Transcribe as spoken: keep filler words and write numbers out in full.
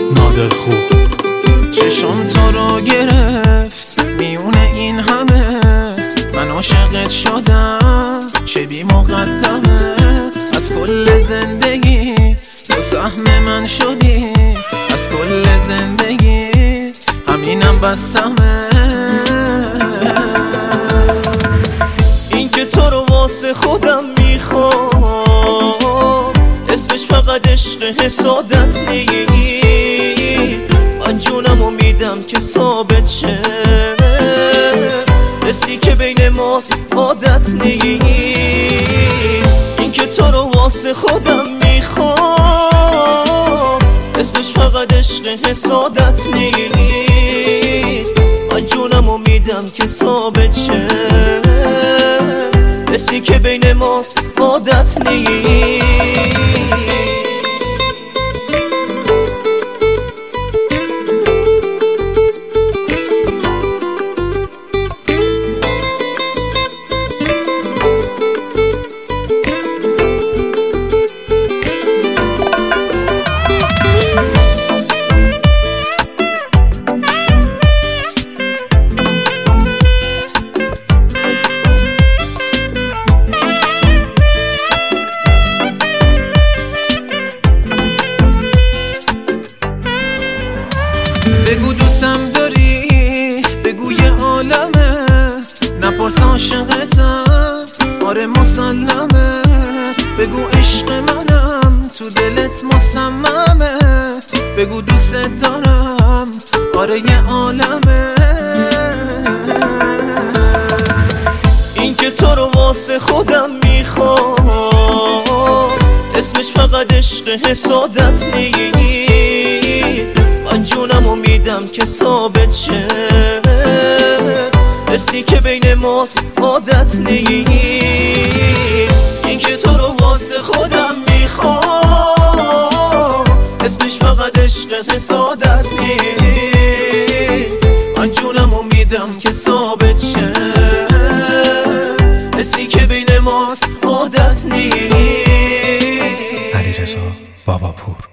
نادر خوب. چشم تو رو گرفت میون این همه، من عاشقت شدم چه بی مقدمه. از کل زندگی تو سهم من شدی، از کل زندگی همینم بسمه. این که تو رو واسه خودم میخوام، اسمش فقط عشق حسادت نیست. من جونمو میدم که ثابت شه، حسی که بین ماست عادت نیست. این که تو رو واسه خودم میخوام، اسمش فقط عشق حسادت نیست. من جونمو میدم که ثابت شه، حسی که بین ماست عادت نیست. بگو دوستم داری، بگو یه عالمه، نپرس عاشقتم، آره مسلمه. بگو عشق منم تو دلت مصممه، بگو دوست دارم، آره یه عالمه. این که تو رو واسه خودم میخوام، اسمش فقط عشق حسادت نیست. من جونمو میدم که ثابت شه، حسی که بین ماست عادت نیست. این که تو رو واسه خودم میخوام، اسمش فقط عشق حسادت نیست. من جونمو میدم که ثابت شه، حسی که بین ماست عادت نیست. علیرضا باباپور.